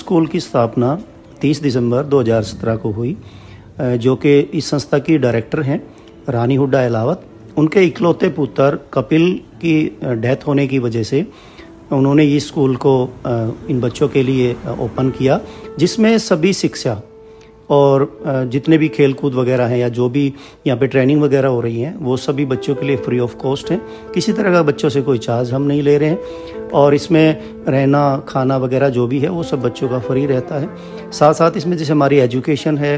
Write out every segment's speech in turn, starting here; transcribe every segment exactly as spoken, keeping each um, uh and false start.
School की स्थापना तीस दिसंबर दो हज़ार सत्रह को हुई, जो कि इस संस्था की डायरेक्टर हैं रानी हुड्डा अहलावत। उनके इकलौते पुत्र कपिल की डेथ होने की वजह से उन्होंने इस स्कूल को इन बच्चों के लिए ओपन किया, जिसमें सभी शिक्षा और जितने भी खेल कूद वगैरह हैं या जो भी यहाँ पे ट्रेनिंग वगैरह हो रही है वो सभी बच्चों के लिए फ्री ऑफ कॉस्ट है। किसी तरह का बच्चों से कोई चार्ज हम नहीं ले रहे हैं और इसमें रहना खाना वगैरह जो भी है वो सब बच्चों का फ्री रहता है। साथ साथ इसमें जैसे हमारी एजुकेशन है,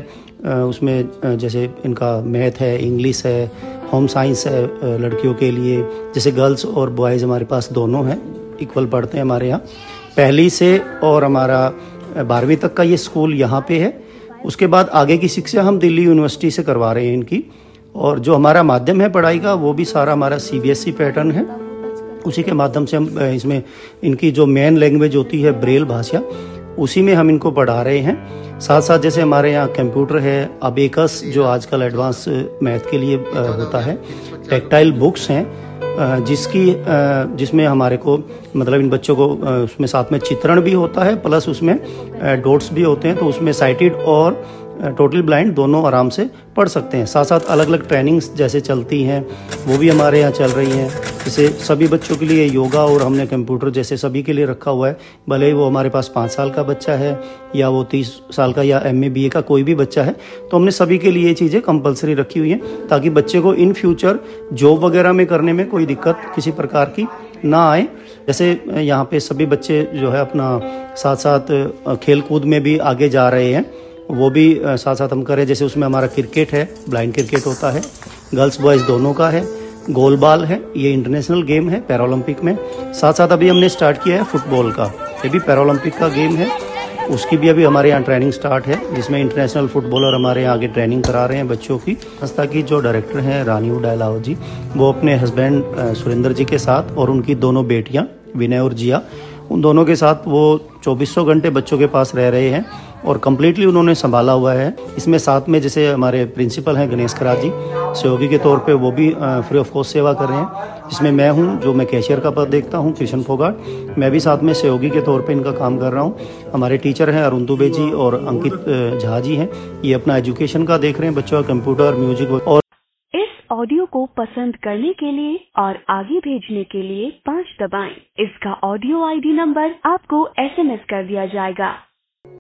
उसमें जैसे इनका मैथ है, इंग्लिश है, होम साइंस है लड़कियों के लिए, जैसे गर्ल्स और बॉयज़ हमारे पास दोनों हैं, इक्वल पढ़ते हैं हमारे यहाँ पहली से, और हमारा बारहवीं तक का ये स्कूल यहाँ पे है। उसके बाद आगे की शिक्षा हम दिल्ली यूनिवर्सिटी से करवा रहे हैं इनकी, और जो हमारा माध्यम है पढ़ाई का वो भी सारा हमारा सीबीएसई पैटर्न है। उसी के माध्यम से हम इसमें इनकी जो मेन लैंग्वेज होती है ब्रेल भाषा, उसी में हम इनको पढ़ा रहे हैं। साथ साथ जैसे हमारे यहाँ कंप्यूटर है, अबेकस जो आजकल एडवांस मैथ के लिए होता है, टेक्टाइल बुक्स हैं जिसकी जिसमें हमारे को मतलब इन बच्चों को उसमें साथ में चित्रण भी होता है, प्लस उसमें डॉट्स भी होते हैं, तो उसमें साइटेड और टोटल ब्लाइंड दोनों आराम से पढ़ सकते हैं। साथ साथ अलग अलग ट्रेनिंग्स जैसे चलती हैं वो भी हमारे यहाँ चल रही हैं, जैसे सभी बच्चों के लिए योगा और हमने कंप्यूटर जैसे सभी के लिए रखा हुआ है, भले ही वो हमारे पास पाँच साल का बच्चा है या वो तीस साल का या एम ए बी ए का कोई भी बच्चा है, तो हमने सभी के लिए ये चीज़ें कंपलसरी रखी हुई हैं ताकि बच्चे को इन फ्यूचर जॉब वगैरह में करने में कोई दिक्कत किसी प्रकार की ना आए। जैसे यहाँ पे सभी बच्चे जो है अपना साथ साथ खेल कूद में भी आगे जा रहे हैं, वो भी साथ साथ हम करें। जैसे उसमें हमारा क्रिकेट है, ब्लाइंड क्रिकेट होता है, गर्ल्स बॉयज़ दोनों का है, गोल बॉल है, ये इंटरनेशनल गेम है पैरालंपिक में। साथ साथ अभी हमने स्टार्ट किया है फुटबॉल का, ये भी पैरालंपिक का गेम है, उसकी भी अभी हमारे यहाँ ट्रेनिंग स्टार्ट है, जिसमें इंटरनेशनल फुटबॉलर हमारे यहाँ आगे ट्रेनिंग करा रहे हैं बच्चों की। संस्था की जो डायरेक्टर हैं रानी हुड्डा अहलावत जी, वो अपने हस्बैंड सुरेंद्र जी के साथ और उनकी दोनों बेटियाँ विनय और जिया, उन दोनों के साथ वो चौबीसों घंटे बच्चों के पास रह रहे हैं और कम्प्लीटली उन्होंने संभाला हुआ है। इसमें साथ में जैसे हमारे प्रिंसिपल हैं गणेश खराज जी, सहयोगी के तौर पे वो भी फ्री ऑफ कॉस्ट सेवा कर रहे हैं, जिसमें मैं हूं जो मैं कैशियर का पद देखता हूं, कृष्ण फोगाट, मैं भी साथ में सहयोगी के तौर पे इनका काम कर रहा हूं। हमारे टीचर हैं अरुण दुबे जी और अंकित झा जी हैं, ये अपना एजुकेशन का देख रहे हैं, बच्चों का कंप्यूटर म्यूजिक। और ऑडियो को पसंद करने के लिए और आगे भेजने के लिए पाँच दबाएं। इसका ऑडियो आईडी नंबर आपको एसएमएस कर दिया जाएगा।